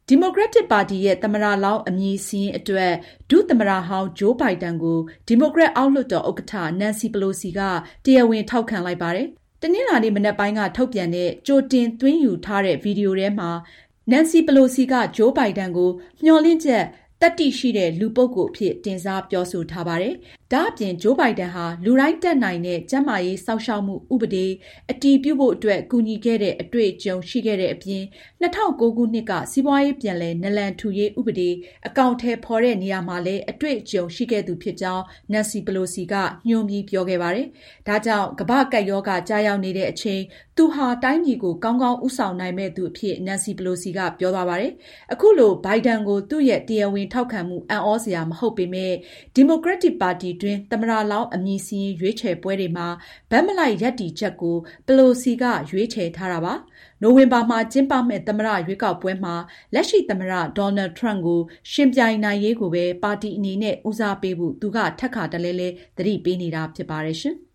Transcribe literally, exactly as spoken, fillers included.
ဒီမိုကရက်တစ်ပါတီရဲ့သမ္မတလောင်းအမည်စာရင်းအတွက်ဒုသမ္မတဟောင်းဂျိုးဘိုင်ဒန်ကိုဒီမိုကရက်အောက်လွှတ်တော်ဥက္ကဋ္ဌနန်စီပလိုစီကတရားဝင်ထောက်ခံလိုက်ပါတယ်။တနင်္လာနေ့မနက်ပိုင်းကထုတ်ပြန်တဲ့ကြိုတင်သွင်းယူထားတဲ့ဗီဒီယိုထဲမှာနန်စီပလိုစီကဂျိုးဘိုင်ဒန်ကိုမျှော်လင့်ချက်တတ္တိရှိတဲ့လူပုဂ္ဂိုလ်အဖြစ်တင်စားပြောဆိုထားပါတယ်။ဒါ့အပြင်ဂျိုးဘိုင်ဒန်ဟာလူတိုင်းတက်နိုင်တဲ့ကျန်းမာရေးစောင့်ရှောက်မှုဥပဒေအတည်ပြုဖို့အတွက်ကူညီခဲ့တဲ့အတွေ့အကြုံရှိခဲ့တဲ့အပြင်၂၀၀၉ခုနှစ်ကစီးပွားရေးပြန်လည်နလန်ထူရေးဥပဒေအကောင်အထည်ဖော်တဲ့နေရာမှာလည်းအတွေ့အကြုံရှိခဲ့သူဖြစ်ကြောင်းနန်စီပလိုစီကညွှန်းပြီးပြောခဲ့ပါတယ်။ဒါကြောင့်ကမ္ဘာ့ကပ်ရောဂါကြားရောက်နေတဲ့အချိန်သူဟာတိုင်းပြည်ကိုကောင်းကောင်းဦးဆောင်နိုင်မဲ့သူအဖြစ်နန်စီပလိုစီကပြောသွားပါတယ်။အခုလိုဘိုင်ဒန်ကိုသူ့ရဲ့တရားဝင်ထောက်ခံမှုအံ့ဩစရာမဟုတ်ပေမဲ့ဒီမိုကရက်တစ်ပါတီတွင်သမ္မတလောင်းအမည်စာရင်းရွေးချယ်ပွဲတွေမှာဗက်မလိုက်ရပ်တည်ချက်ကိုပလိုစီကရွေးချယ်ထားတာပါ။နိုဝင်ဘာမှာကျင်းပမဲ့သမ္မတရွေးကောက်ပွဲမှာလက်ရှိသမ္မတဒေါ်နယ်ထရန့်ကိုရှင်ပြိုင်နိုင်ရေးကိုပဲပါတီအနေနဲ့ဦးစားပေးဖို့သူကထပ်ခါတလဲလဲသတိပေးနေတာဖြစ်ပါတယ်ရှင်။